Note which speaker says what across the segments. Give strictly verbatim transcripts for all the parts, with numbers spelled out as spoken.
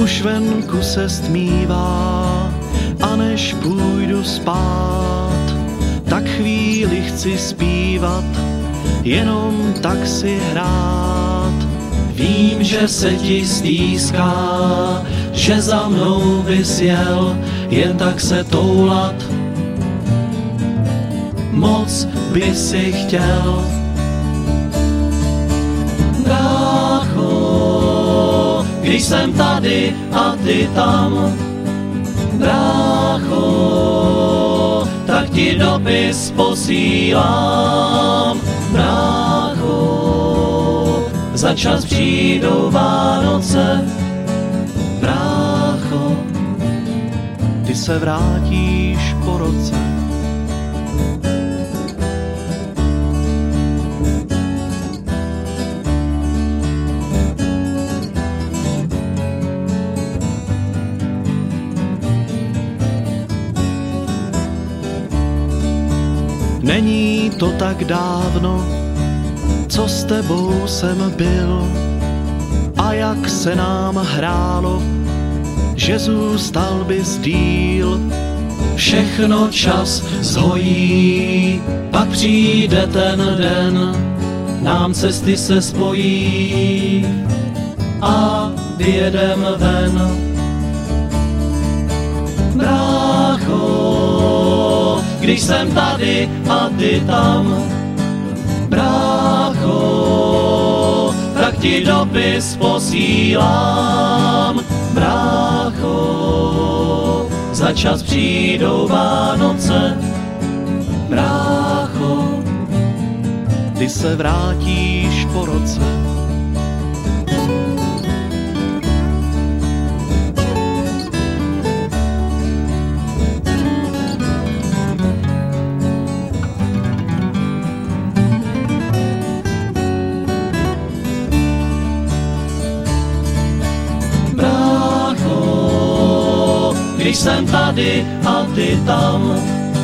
Speaker 1: už venku se stmívá a než půjdu spát, tak chvíli chci zpívat, jenom tak si hrát. Vím, že se ti stýská, že za mnou bys jel, jen tak se toulat moc by si chtěl. Brácho, když jsem tady a ty tam, brácho, tak ti dopis posílám. Brácho, za čas přijdou Vánoce. Brácho, ty se vrátíš po roce. Není to tak dávno, co s tebou jsem byl, a jak se nám hrálo, že zůstal bys díl. Všechno čas zhojí, pak přijde ten den, nám cesty se spojí a vyjedem ven. Brácho, když jsem tady a ty tam, brácho, tak ti dopis posílám. Brácho, za čas přijdou Vánoce. Brácho, ty se vrátíš po roce. Když jsem tady a ty tam,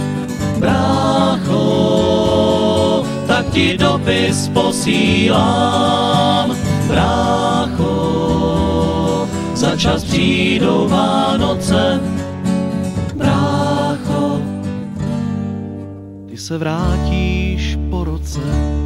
Speaker 1: brácho, tak ti dopis posílám. Brácho, za čas přijdou Vánoce. Brácho, ty se vrátíš po roce.